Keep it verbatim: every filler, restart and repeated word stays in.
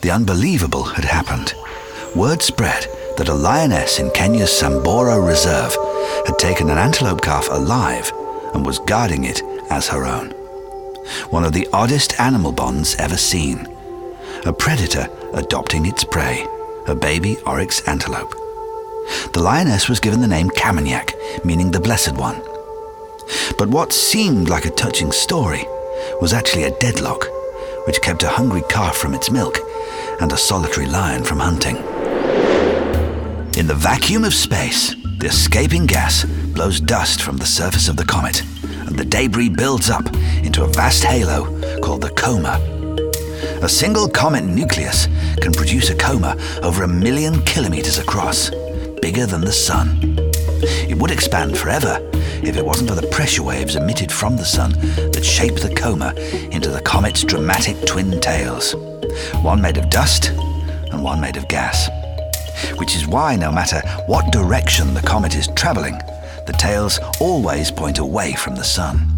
The unbelievable had happened. Word spread that a lioness in Kenya's Samburu Reserve had taken an antelope calf alive and was guarding it as her own. One of the oddest animal bonds ever seen. A predator adopting its prey, a baby oryx antelope. The lioness was given the name Kamenyak, meaning the Blessed One. But what seemed like a touching story was actually a deadlock, which kept a hungry calf from its milk and a solitary lion from hunting. In the vacuum of space, the escaping gas blows dust from the surface of the comet, and the debris builds up into a vast halo called the coma. A single comet nucleus can produce a coma over a million kilometers across, bigger than the sun. It would expand forever if it wasn't for the pressure waves emitted from the sun that shape the coma into the comet's dramatic twin tails, one made of dust and one made of gas. Which is why no matter what direction the comet is traveling, the tails always point away from the sun.